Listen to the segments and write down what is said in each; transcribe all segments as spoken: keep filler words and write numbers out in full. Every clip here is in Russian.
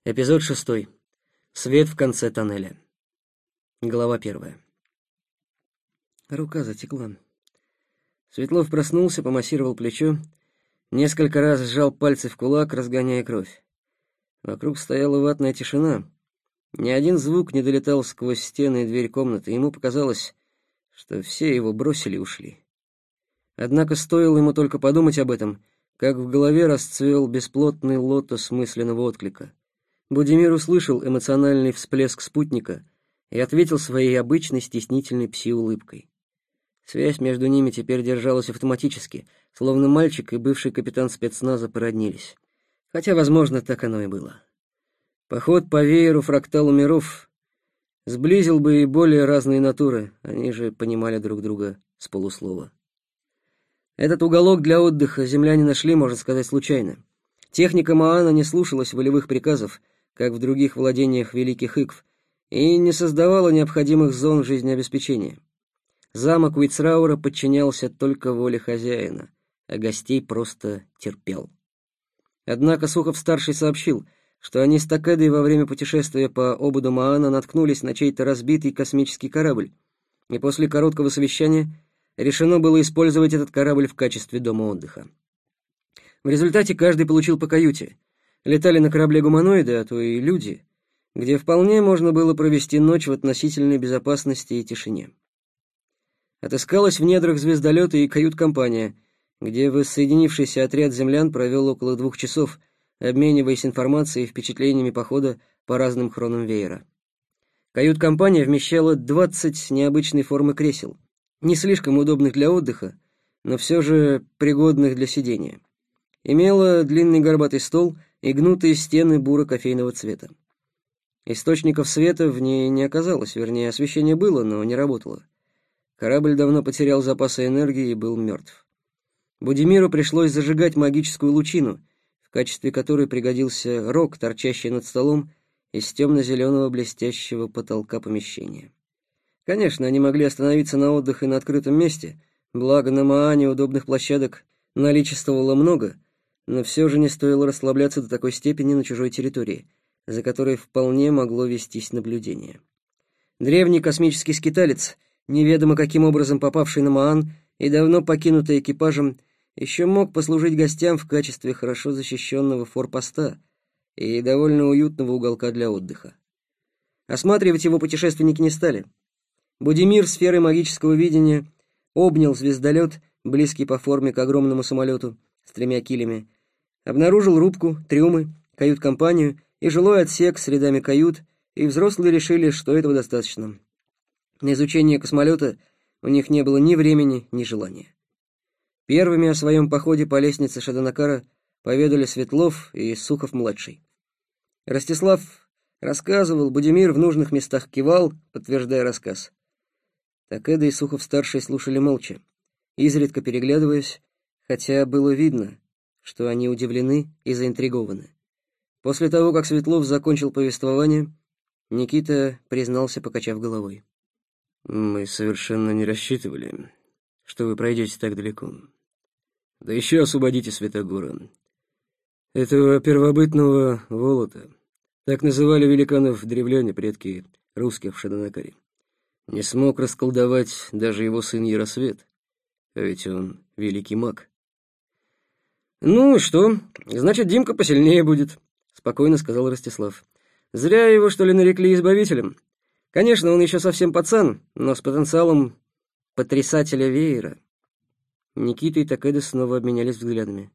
Эпизод шестой. Свет в конце тоннеля. Глава первая. Рука затекла. Светлов проснулся, помассировал плечо, несколько раз сжал пальцы в кулак, разгоняя кровь. Вокруг стояла ватная тишина. Ни один звук не долетал сквозь стены и дверь комнаты. Ему показалось, что все его бросили и ушли. Однако стоило ему только подумать об этом, как в голове расцвел бесплотный лотос мысленного отклика. Будимир услышал эмоциональный всплеск спутника и ответил своей обычной стеснительной пси-улыбкой. Связь между ними теперь держалась автоматически, словно мальчик и бывший капитан спецназа породнились. Хотя, возможно, так оно и было. Поход по вееру фракталу миров сблизил бы и более разные натуры, они же понимали друг друга с полуслова. Этот уголок для отдыха земляне нашли, можно сказать, случайно. Техника Маана не слушалась волевых приказов, как в других владениях великих Икв, и не создавала необходимых зон жизнеобеспечения. Замок Уитсраура подчинялся только воле хозяина, а гостей просто терпел. Однако Сухов-старший сообщил, что они с Такедой во время путешествия по ободу Маана наткнулись на чей-то разбитый космический корабль, и после короткого совещания решено было использовать этот корабль в качестве дома отдыха. В результате каждый получил по каюте. Летали на корабле гуманоиды, а то и люди, где вполне можно было провести ночь в относительной безопасности и тишине. Отыскалась в недрах звездолета и кают-компания, где воссоединившийся отряд землян провел около двух часов, обмениваясь информацией и впечатлениями похода по разным хронам веера. Кают-компания вмещала двадцать необычной формы кресел, не слишком удобных для отдыха, но все же пригодных для сидения. Имела длинный горбатый стол и гнутые стены буро-кофейного цвета. Источников света в ней не оказалось, вернее, освещение было, но не работало. Корабль давно потерял запасы энергии и был мертв. Будимиру пришлось зажигать магическую лучину, в качестве которой пригодился рог, торчащий над столом из темно-зеленого блестящего потолка помещения. Конечно, они могли остановиться на отдых и на открытом месте, благо на Маане удобных площадок наличествовало много, но все же не стоило расслабляться до такой степени на чужой территории, за которой вполне могло вестись наблюдение. Древний космический скиталец, неведомо каким образом попавший на Маан и давно покинутый экипажем, еще мог послужить гостям в качестве хорошо защищенного форпоста и довольно уютного уголка для отдыха. Осматривать его путешественники не стали. Будимир сферой магического видения обнял звездолет, близкий по форме к огромному самолету с тремя килями, обнаружил рубку, трюмы, кают-компанию и жилой отсек с рядами кают, и взрослые решили, что этого достаточно. На изучение космолета у них не было ни времени, ни желания. Первыми о своем походе по лестнице Шаданакара поведали Светлов и Сухов-младший. Ростислав рассказывал, Будимир в нужных местах кивал, подтверждая рассказ. Такеда и Сухов-старший слушали молча, изредка переглядываясь, хотя было видно, что они удивлены и заинтригованы. После того, как Светлов закончил повествование, Никита признался, покачав головой. «Мы совершенно не рассчитывали, что вы пройдете так далеко. Да еще освободите Святогора. Этого первобытного Волота, так называли великанов древляне, предки русских в Шаданакаре. Не смог расколдовать даже его сын Яросвет, а ведь он великий маг». «Ну что, значит, Димка посильнее будет», — спокойно сказал Ростислав. «Зря его, что ли, нарекли избавителем. Конечно, он еще совсем пацан, но с потенциалом потрясателя веера». Никита и Такеда снова обменялись взглядами.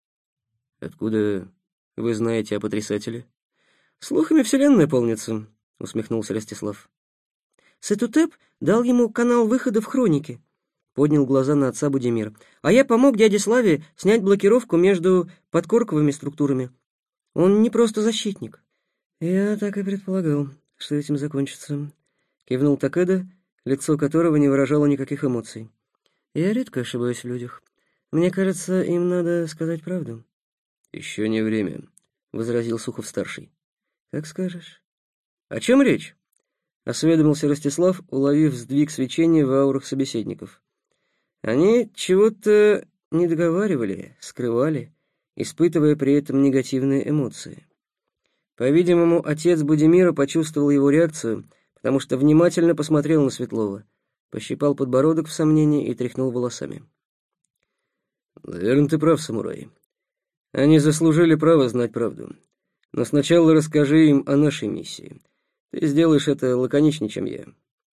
«Откуда вы знаете о потрясателе?» «Слухами вселенная полнится», — усмехнулся Ростислав. «Сетутеп дал ему канал выхода в хроники», — поднял глаза на отца Будимир. «А я помог дяде Славе снять блокировку между подкорковыми структурами. Он не просто защитник». «Я так и предполагал, что этим закончится», — кивнул Такеда, лицо которого не выражало никаких эмоций. «Я редко ошибаюсь в людях. Мне кажется, им надо сказать правду». «Еще не время», — возразил Сухов-старший. «Как скажешь». «О чем речь?» — осведомился Ростислав, уловив сдвиг свечения в аурах собеседников. Они чего-то не договаривали, скрывали, испытывая при этом негативные эмоции. По-видимому, отец Будимира почувствовал его реакцию, потому что внимательно посмотрел на Светлова, пощипал подбородок в сомнении и тряхнул волосами. «Наверное, ты прав, самурай. Они заслужили право знать правду. Но сначала расскажи им о нашей миссии. Ты сделаешь это лаконичнее, чем я».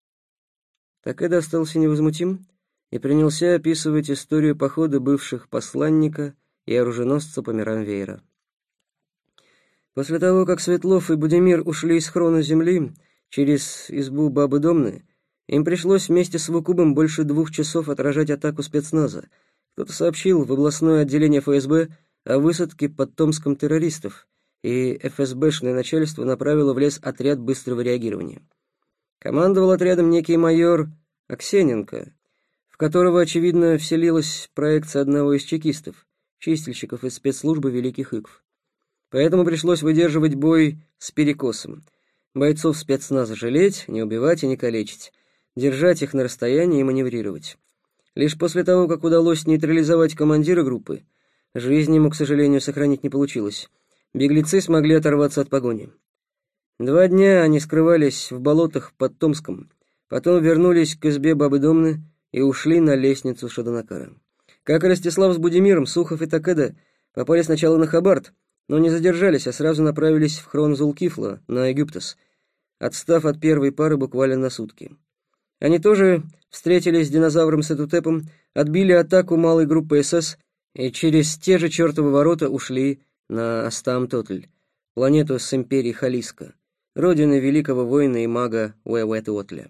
Такэда остался невозмутим и принялся описывать историю похода бывших посланника и оруженосца по мирам Веера. После того, как Светлов и Будимир ушли из хрона земли через избу Бабы Домны, им пришлось вместе с Вукубом больше двух часов отражать атаку спецназа. Кто-то сообщил в областное отделение эф эс бэ о высадке под Томском террористов, и эф эс бэшное начальство направило в лес отряд быстрого реагирования. Командовал отрядом некий майор Аксененко, в которого, очевидно, вселилась проекция одного из чекистов, чистильщиков из спецслужбы Великих Икв. Поэтому пришлось выдерживать бой с перекосом. Бойцов спецназа жалеть, не убивать и не калечить, держать их на расстоянии и маневрировать. Лишь после того, как удалось нейтрализовать командира группы, жизнь ему, к сожалению, сохранить не получилось. Беглецы смогли оторваться от погони. Два дня они скрывались в болотах под Томском, потом вернулись к избе Бабы Домны и ушли на лестницу Шаданакара. Как и Ростислав с Будимиром, Сухов и Такэда попали сначала на Хабард, но не задержались, а сразу направились в хрон Зулкифла на Египтос, отстав от первой пары буквально на сутки. Они тоже встретились с динозавром Сетутепом, отбили атаку малой группы эс эс и через те же чертовы ворота ушли на Астам-Тотль, планету с империей Халиска, родины великого воина и мага Уэуэт-Уотля.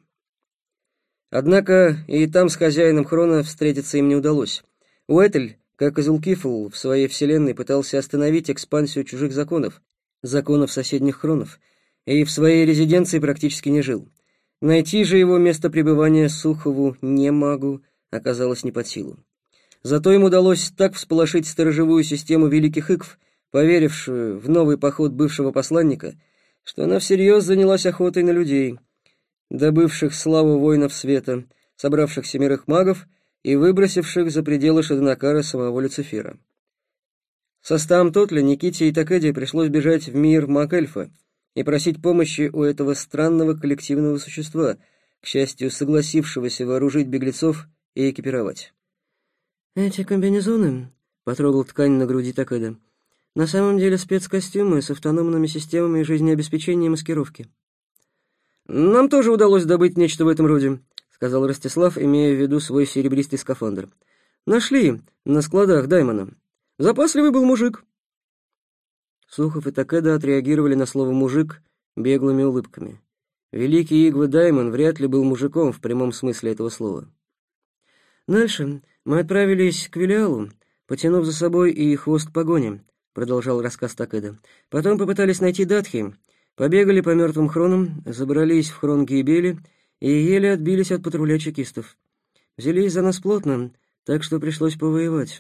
Однако и там с хозяином хрона встретиться им не удалось. Уэтль, как и Зулкифл, в своей вселенной пытался остановить экспансию чужих законов, законов соседних хронов, и в своей резиденции практически не жил. Найти же его место пребывания Сухову, не магу, оказалось не под силу. Зато им удалось так всполошить сторожевую систему Великих Икв, поверившую в новый поход бывшего посланника, что она всерьез занялась охотой на людей, добывших славу воинов света, собравших семерых магов и выбросивших за пределы Шаданакара самого Люцифера. Со Стаам-Тотля Никите и Такэде пришлось бежать в мир маг-эльфа и просить помощи у этого странного коллективного существа, к счастью, согласившегося вооружить беглецов и экипировать. «Эти комбинезоны», — потрогал ткань на груди Такэда, — «на самом деле спецкостюмы с автономными системами жизнеобеспечения и маскировки». «Нам тоже удалось добыть нечто в этом роде», — сказал Ростислав, имея в виду свой серебристый скафандр. «Нашли на складах Даймона. Запасливый был мужик». Сухов и Такэда отреагировали на слово «мужик» беглыми улыбками. Великий Игвы Даймон вряд ли был мужиком в прямом смысле этого слова. «Дальше мы отправились к Велиалу, потянув за собой и хвост погони», — продолжал рассказ Такэда. «Потом попытались найти Датхи, побегали по мертвым хронам, забрались в хрон Гейбели и еле отбились от патруля чекистов. Взялись за нас плотно, так что пришлось повоевать».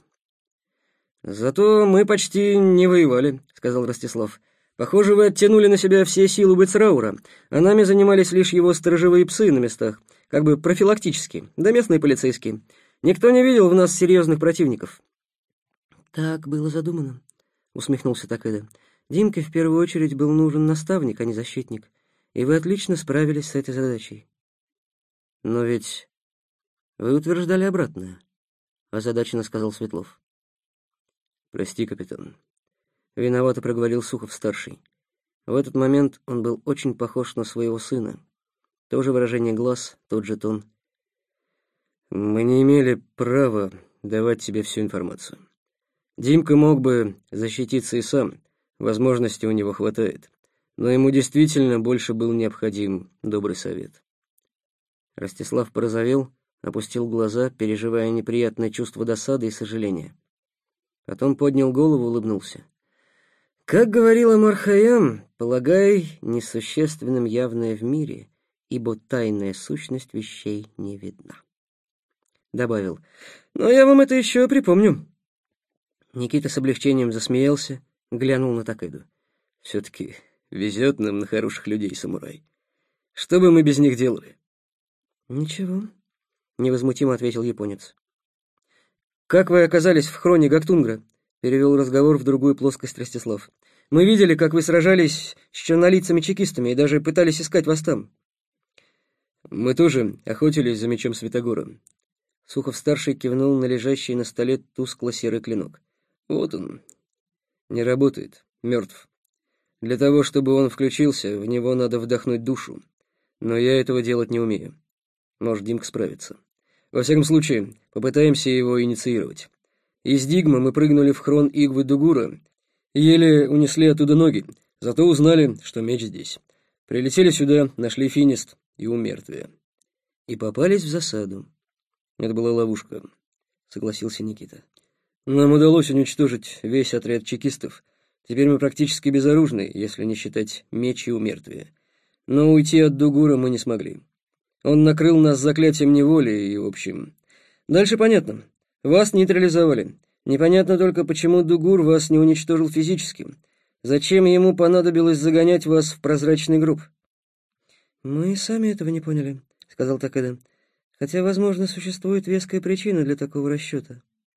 «Зато мы почти не воевали», — сказал Ростислав. «Похоже, вы оттянули на себя все силы Быцраура, а нами занимались лишь его сторожевые псы на местах, как бы профилактически, да местные полицейские. Никто не видел в нас серьезных противников». «Так было задумано», — усмехнулся Такэда. «Димке в первую очередь был нужен наставник, а не защитник, и вы отлично справились с этой задачей». «Но ведь вы утверждали обратное», — озадаченно сказал Светлов. «Прости, капитан», — виновато проговорил Сухов-старший. В этот момент он был очень похож на своего сына. То же выражение глаз, тот же тон. «Мы не имели права давать тебе всю информацию. Димка мог бы защититься и сам, возможностей у него хватает, но ему действительно больше был необходим добрый совет». Ростислав порозовел, опустил глаза, переживая неприятное чувство досады и сожаления. Потом поднял голову и улыбнулся. «Как говорил Амар Хайям, полагай несущественным явное в мире, ибо тайная сущность вещей не видна». Добавил: «Но я вам это еще припомню». Никита с облегчением засмеялся, глянул на Такэду. «Все-таки везет нам на хороших людей, самурай. Что бы мы без них делали?» «Ничего», — невозмутимо ответил японец. «Как вы оказались в хроне Гактунгра?» — перевел разговор в другую плоскость Ростислав. Мы видели, как вы сражались с чернолицами чекистами и даже пытались искать вас там. Мы тоже охотились за мечом Святогора. Сухов-старший кивнул на лежащий на столе тускло-серый клинок. Вот он. Не работает. Мертв. Для того, чтобы он включился, в него надо вдохнуть душу. Но я этого делать не умею. Может, Димка справится. Во всяком случае, попытаемся его инициировать. Из Дигмы мы прыгнули в хрон Игвы Дугура и еле унесли оттуда ноги, зато узнали, что меч здесь. Прилетели сюда, нашли Финист и умертвие. И попались в засаду. Это была ловушка, согласился Никита. Нам удалось уничтожить весь отряд чекистов. Теперь мы практически безоружны, если не считать меч и умертвие. Но уйти от Дугура мы не смогли. Он накрыл нас заклятием неволи и, в общем... Дальше понятно. Вас нейтрализовали. Непонятно только, почему Дугур вас не уничтожил физически. Зачем ему понадобилось загонять вас в прозрачный гроб? Мы и сами этого не поняли, сказал Такеда. Хотя, возможно, существует веская причина для такого расчета.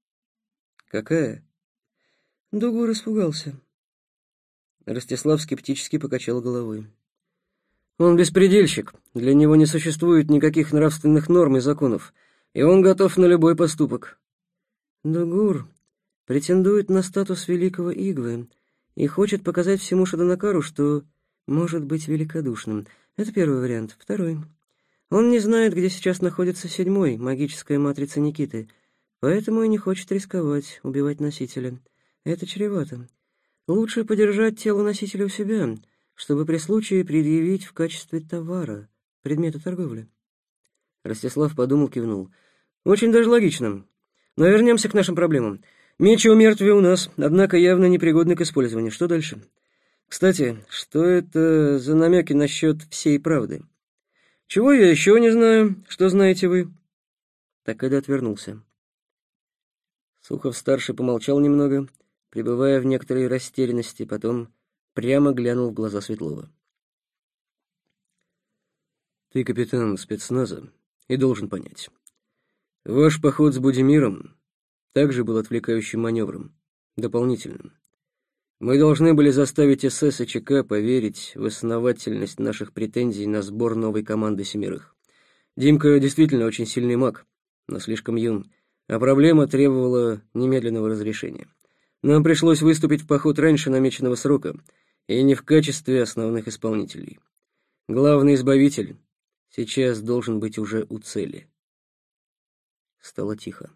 Какая? Дугур испугался. Ростислав скептически покачал головой. Он беспредельщик, для него не существует никаких нравственных норм и законов, и он готов на любой поступок. Дугур претендует на статус великого Игвы и хочет показать всему Шаданакару, что может быть великодушным. Это первый вариант. Второй. Он не знает, где сейчас находится седьмой, магическая матрица Никиты, поэтому и не хочет рисковать, убивать носителя. Это чревато. Лучше подержать тело носителя у себя, чтобы при случае предъявить в качестве товара, предмета торговли. Ростислав подумал, кивнул. Очень даже логично. Но вернемся к нашим проблемам. Меч и умертвие у нас, однако явно непригодны к использованию. Что дальше? Кстати, что это за намеки насчет всей правды? Чего я еще не знаю, что знаете вы? Такеда отвернулся. Сухов-старший помолчал немного, пребывая в некоторой растерянности, потом прямо глянул в глаза Светлова. Ты капитан спецназа и должен понять. Ваш поход с Будимиром также был отвлекающим маневром, дополнительным. Мы должны были заставить СС и ЧК поверить в основательность наших претензий на сбор новой команды семерых. Димка действительно очень сильный маг, но слишком юн, а проблема требовала немедленного разрешения. Нам пришлось выступить в поход раньше намеченного срока, и не в качестве основных исполнителей. Главный избавитель сейчас должен быть уже у цели. Стало тихо.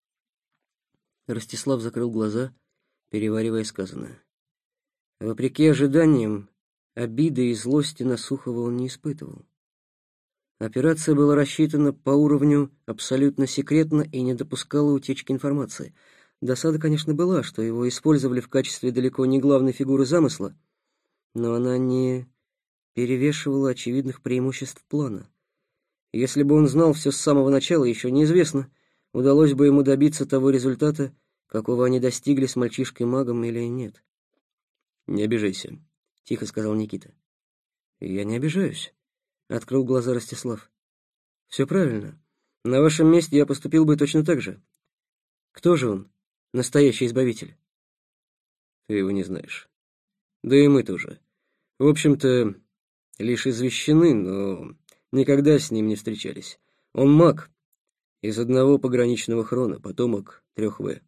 Ростислав закрыл глаза, переваривая сказанное. Вопреки ожиданиям, обиды и злости на Сухова он не испытывал. Операция была рассчитана по уровню абсолютно секретно и не допускала утечки информации. Досада, конечно, была, что его использовали в качестве далеко не главной фигуры замысла, но она не перевешивала очевидных преимуществ плана. Если бы он знал все с самого начала, еще неизвестно, удалось бы ему добиться того результата, какого они достигли с мальчишкой-магом или нет. «Не обижайся», — тихо сказал Никита. «Я не обижаюсь», — открыл глаза Ростислав. «Все правильно. На вашем месте я поступил бы точно так же. Кто же он, настоящий избавитель?» «Ты его не знаешь. Да и мы тоже. В общем-то, лишь извещены, но никогда с ним не встречались. Он маг из одного пограничного хрона, потомок трех В.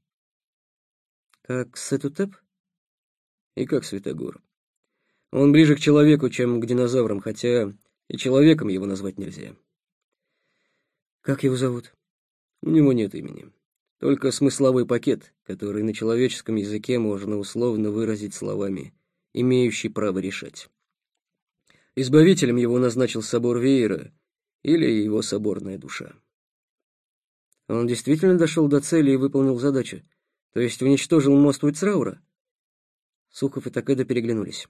Как Сетутеп? И как Святогор. Он ближе к человеку, чем к динозаврам, хотя и человеком его назвать нельзя. Как его зовут? У него нет имени. Только смысловой пакет, который на человеческом языке можно условно выразить словами «имеющий право решать». Избавителем его назначил собор Веера или его соборная душа. Он действительно дошел до цели и выполнил задачу, то есть уничтожил мост Уицраура? Сухов и Такеда переглянулись.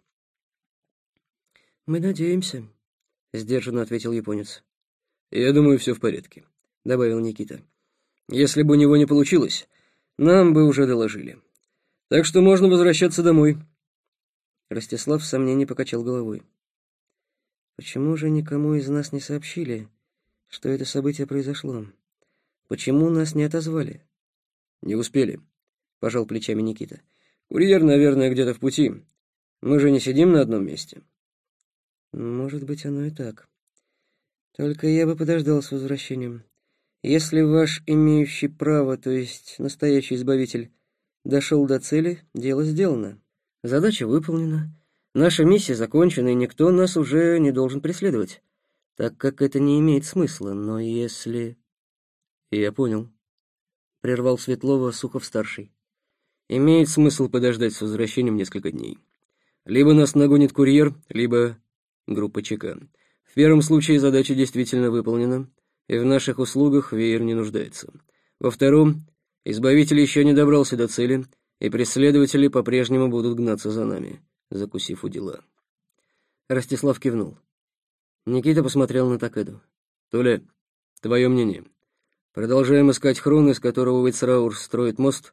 «Мы надеемся», — сдержанно ответил японец. «Я думаю, все в порядке», — добавил Никита. «Если бы у него не получилось, нам бы уже доложили. Так что можно возвращаться домой». Ростислав в сомнении покачал головой. «Почему же никому из нас не сообщили, что это событие произошло? Почему нас не отозвали?» «Не успели», — пожал плечами Никита. «Курьер, наверное, где-то в пути. Мы же не сидим на одном месте. Может быть, оно и так. Только я бы подождал с возвращением. Если ваш имеющий право, то есть настоящий избавитель, дошел до цели, дело сделано. Задача выполнена. Наша миссия закончена, и никто нас уже не должен преследовать, так как это не имеет смысла. Но если... Я понял. Прервал Светлова Сухов-старший. Имеет смысл подождать с возвращением несколько дней. Либо нас нагонит курьер, либо группа ЧК. В первом случае задача действительно выполнена, и в наших услугах веер не нуждается. Во втором, избавитель еще не добрался до цели, и преследователи по-прежнему будут гнаться за нами, закусив у дела. Ростислав кивнул. Никита посмотрел на Такеду. Толя, твое мнение? Продолжаем искать хрон, из которого Вицраур строит мост?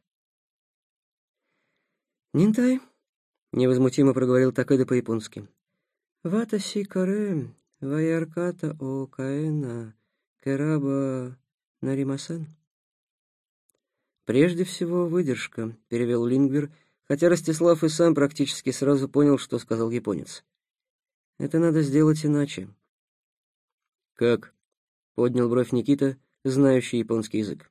Нинтай, невозмутимо проговорил Такеда по-японски. Ватаси каре ваярката о каэна кераба наримасан. Прежде всего, выдержка, перевел Лингвер, хотя Ростислав и сам практически сразу понял, что сказал японец. Это надо сделать иначе. Как? Поднял бровь Никита, знающий японский язык.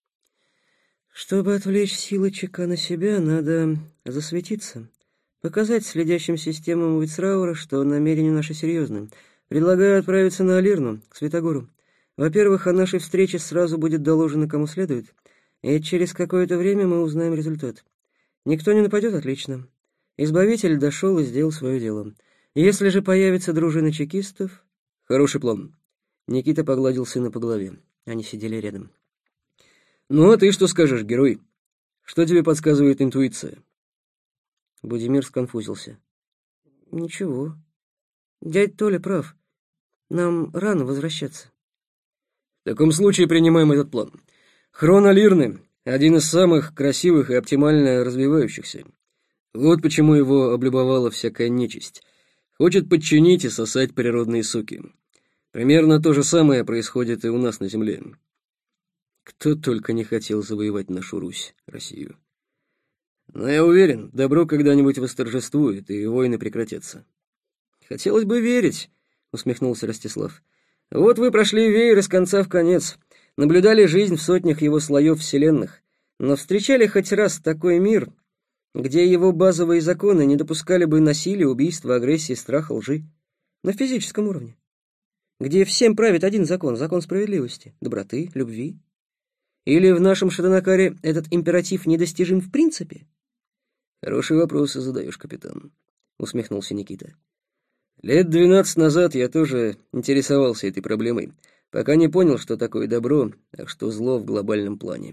Чтобы отвлечь силы ЧК на себя, надо засветиться, показать следящим системам Вицраура, что намерения наши серьезны. Предлагаю отправиться на Алирну, к Святогору. Во-первых, о нашей встрече сразу будет доложено кому следует, и через какое-то время мы узнаем результат. Никто не нападет, отлично. Избавитель дошел и сделал свое дело. Если же появится дружина чекистов... Хороший план. Никита погладил сына по голове. Они сидели рядом. Ну, а ты что скажешь, герой? Что тебе подсказывает интуиция? Будимир сконфузился. Ничего. Дядь Толя прав. Нам рано возвращаться. В таком случае принимаем этот план. Хрон Алирны — один из самых красивых и оптимально развивающихся. Вот почему его облюбовала всякая нечисть. Хочет подчинить и сосать природные соки. Примерно то же самое происходит и у нас на земле. Кто только не хотел завоевать нашу Русь, Россию. Но я уверен, добро когда-нибудь восторжествует, и войны прекратятся. Хотелось бы верить, усмехнулся Ростислав. Вот вы прошли веер из конца в конец, наблюдали жизнь в сотнях его слоев вселенных, но встречали хоть раз такой мир, где его базовые законы не допускали бы насилия, убийства, агрессии, страха, лжи. На физическом уровне. Где всем правит один закон, закон справедливости, доброты, любви. Или в нашем Шатанакаре этот императив недостижим в принципе? Хорошие вопросы задаешь, капитан, усмехнулся Никита. Лет двенадцать назад я тоже интересовался этой проблемой, пока не понял, что такое добро, а что зло в глобальном плане.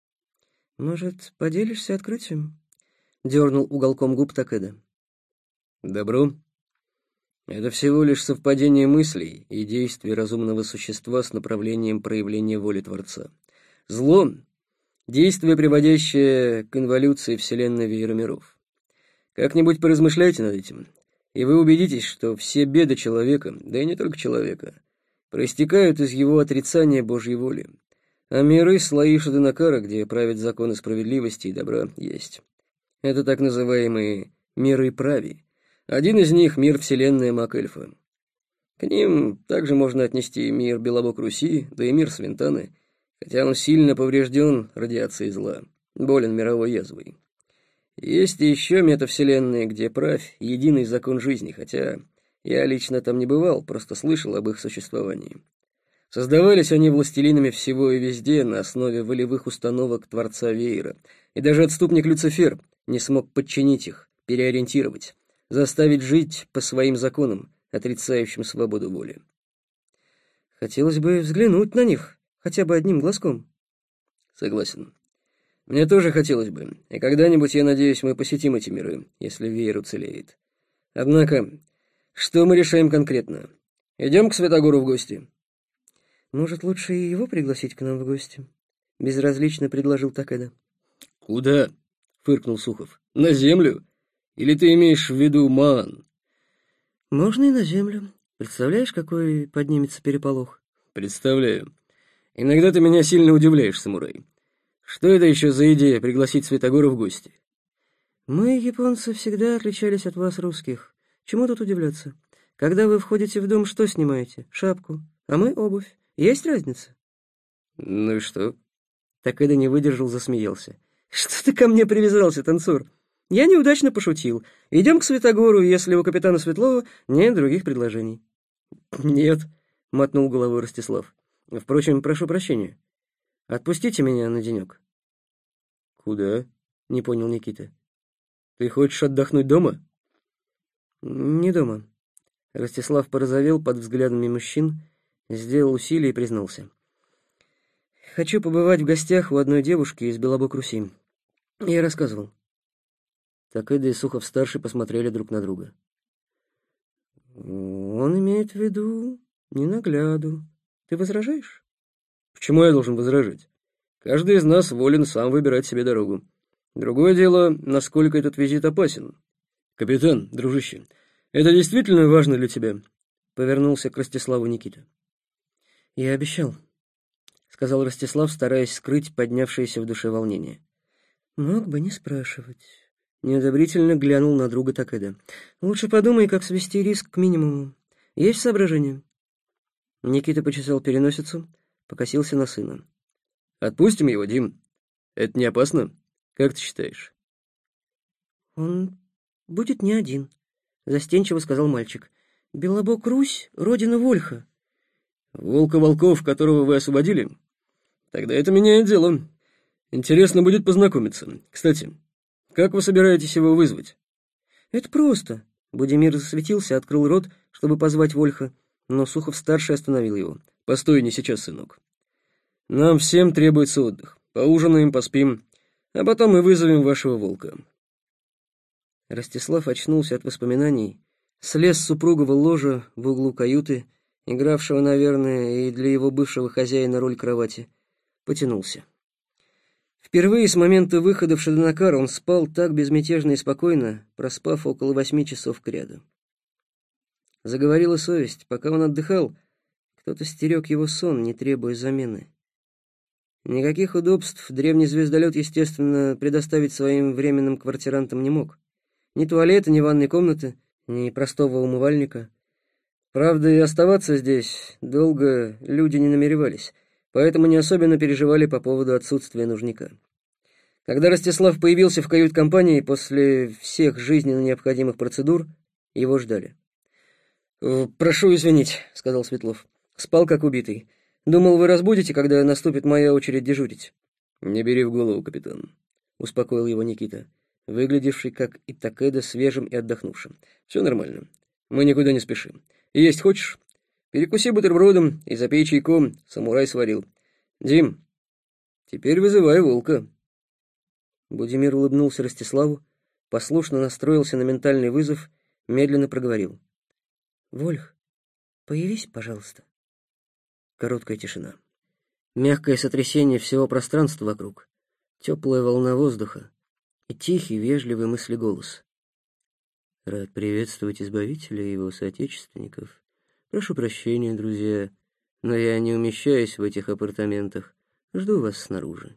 Может, поделишься открытием? Дернул уголком губ Такеда. Добро — это всего лишь совпадение мыслей и действий разумного существа с направлением проявления воли Творца. Зло — действие, приводящее к инволюции Вселенной веера миров. Как-нибудь поразмышляйте над этим, и вы убедитесь, что все беды человека, да и не только человека, проистекают из его отрицания Божьей воли. А миры — слои Шатанакара, где правят законы справедливости и добра, есть. Это так называемые миры прави. Один из них — мир Вселенной Мак-Эльфа. К ним также можно отнести мир Белобог-Руси, да и мир Свинтаны, хотя он сильно поврежден радиацией зла, болен мировой язвой. Есть и еще метавселенные, где правь — единый закон жизни, хотя я лично там не бывал, просто слышал об их существовании. Создавались они властелинами всего и везде на основе волевых установок Творца Веера, и даже отступник Люцифер не смог подчинить их, переориентировать, заставить жить по своим законам, отрицающим свободу воли. Хотелось бы взглянуть на них, хотя бы одним глазком. Согласен. Мне тоже хотелось бы, и когда-нибудь, я надеюсь, мы посетим эти миры, если веер уцелеет. Однако, что мы решаем конкретно? Идем к Святогору в гости? Может, лучше и его пригласить к нам в гости? Безразлично предложил Такеда. Куда? Фыркнул Сухов. На землю? Или ты имеешь в виду Маан? Можно и на землю. Представляешь, какой поднимется переполох? Представляю. Иногда ты меня сильно удивляешь, самурай. Что это еще за идея пригласить Святогора в гости? Мы, японцы, всегда отличались от вас, русских. Чему тут удивляться? Когда вы входите в дом, что снимаете? Шапку. А мы — обувь. Есть разница? Ну и что? Такэда не выдержал, засмеялся. Что ты ко мне привязался, танцор? Я неудачно пошутил. Идем к Святогору, если у капитана Светлова нет других предложений. Нет, мотнул головой Ростислав. Впрочем, прошу прощения. Отпустите меня на денек. Куда? Не понял Никита. Ты хочешь отдохнуть дома? Не дома. Ростислав порозовел под взглядами мужчин, сделал усилие и признался. Хочу побывать в гостях у одной девушки из Белобок-Руси. Я рассказывал. Такэда и Сухов-старший посмотрели друг на друга. Он имеет в виду ненагляду. Ты возражаешь? Почему я должен возражать? Каждый из нас волен сам выбирать себе дорогу. Другое дело, насколько этот визит опасен. Капитан, дружище, это действительно важно для тебя? Повернулся к Ростиславу Никита. Я обещал, сказал Ростислав, стараясь скрыть поднявшееся в душе волнение. Мог бы не спрашивать. Неодобрительно глянул на друга Такэда. Лучше подумай, как свести риск к минимуму. Есть соображения? Никита почесал переносицу, покосился на сына. Отпустим его, Дим. Это не опасно? Как ты считаешь? Он будет не один, застенчиво сказал мальчик. Белобок-Русь — родина Вольха. Волка-волков, которого вы освободили? Тогда это меняет дело. Интересно будет познакомиться. Кстати, как вы собираетесь его вызвать? Это просто. Будимир засветился, открыл рот, чтобы позвать Вольха, но Сухов-старший остановил его. Постой, не сейчас, сынок. Нам всем требуется отдых. Поужинаем, поспим, а потом мы вызовем вашего волка. Ростислав очнулся от воспоминаний, слез с супругового ложа в углу каюты, игравшего, наверное, и для его бывшего хозяина роль кровати, потянулся. Впервые с момента выхода в Шадонакар он спал так безмятежно и спокойно, проспав около восьми часов кряду. Заговорила совесть. Пока он отдыхал, кто-то стерег его сон, не требуя замены. Никаких удобств древний звездолет, естественно, предоставить своим временным квартирантам не мог. Ни туалета, ни ванной комнаты, ни простого умывальника. Правда, и оставаться здесь долго люди не намеревались, поэтому не особенно переживали по поводу отсутствия нужника. Когда Ростислав появился в кают-компании после всех жизненно необходимых процедур, его ждали. «Прошу извинить», — сказал Светлов. «Спал как убитый. Думал, вы разбудите, когда наступит моя очередь дежурить». «Не бери в голову, капитан», — успокоил его Никита, выглядевший, как и Такэда, свежим и отдохнувшим. «Все нормально. Мы никуда не спешим. Есть хочешь? Перекуси бутербродом и запей чайком, самурай сварил. Дим, теперь вызывай волка». Будимир улыбнулся Ростиславу, послушно настроился на ментальный вызов, медленно проговорил. «Вольх, появись, пожалуйста». Короткая тишина. Мягкое сотрясение всего пространства вокруг, теплая волна воздуха и тихий, вежливый мыслеголос. «Рад приветствовать Избавителя и его соотечественников. Прошу прощения, друзья, но я не умещаюсь в этих апартаментах. Жду вас снаружи».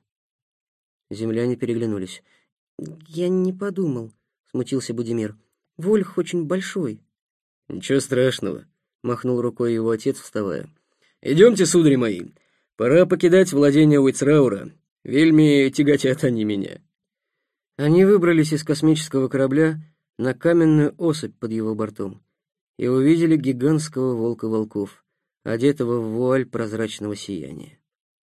Земляне переглянулись. «Я не подумал», — смутился Будимир. «Вольх очень большой». «Ничего страшного», — махнул рукой его отец, вставая. «Идемте, судари мои. Пора покидать владения Уицраура. Вельми тяготят они меня». Они выбрались из космического корабля на каменную особь под его бортом и увидели гигантского волка волков, одетого в вуаль прозрачного сияния.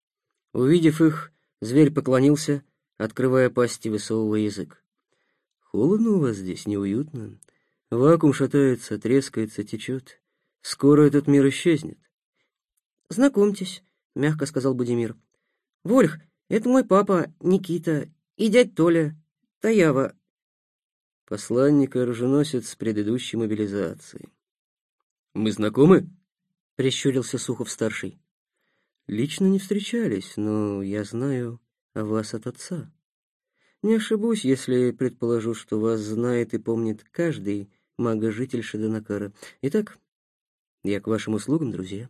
Увидев их, зверь поклонился, открывая пасть и высовывая язык. «Холодно у вас здесь, неуютно. Вакуум шатается, трескается, течет. Скоро этот мир исчезнет». «Знакомьтесь», — мягко сказал Будимир. «Вольх, это мой папа Никита и дядь Толя, Таява». Посланник и оруженосец с предыдущей мобилизации. «Мы знакомы?» — прищурился Сухов-старший. «Лично не встречались, но я знаю о вас от отца. Не ошибусь, если предположу, что вас знает и помнит каждый мага-житель Шадонакара. Итак, я к вашим услугам, друзья».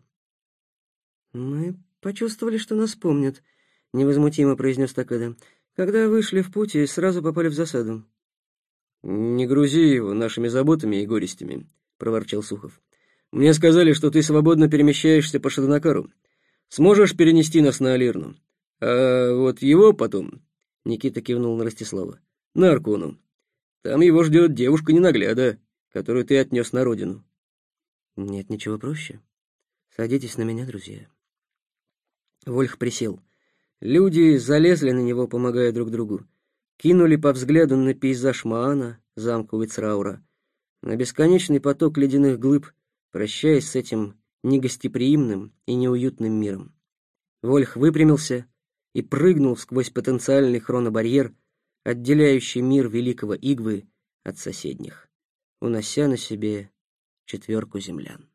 «Мы почувствовали, что нас помнят», — невозмутимо произнес Такэда. «Когда вышли в путь и сразу попали в засаду». Не грузи его нашими заботами и горестями, проворчал Сухов. Мне сказали, что ты свободно перемещаешься по Шадонакару. Сможешь перенести нас на Алирну? А вот его потом, Никита кивнул на Ростислава, на Аркону. Там его ждет девушка-ненагляда, которую ты отнес на родину. Нет ничего проще. Садитесь на меня, друзья. Вольх присел. Люди залезли на него, помогая друг другу. Кинули по взгляду на пейзаж Маана, замка Уицраура, на бесконечный поток ледяных глыб, прощаясь с этим негостеприимным и неуютным миром. Вольх выпрямился и прыгнул сквозь потенциальный хронобарьер, отделяющий мир Великого Игвы от соседних, унося на себе четверку землян.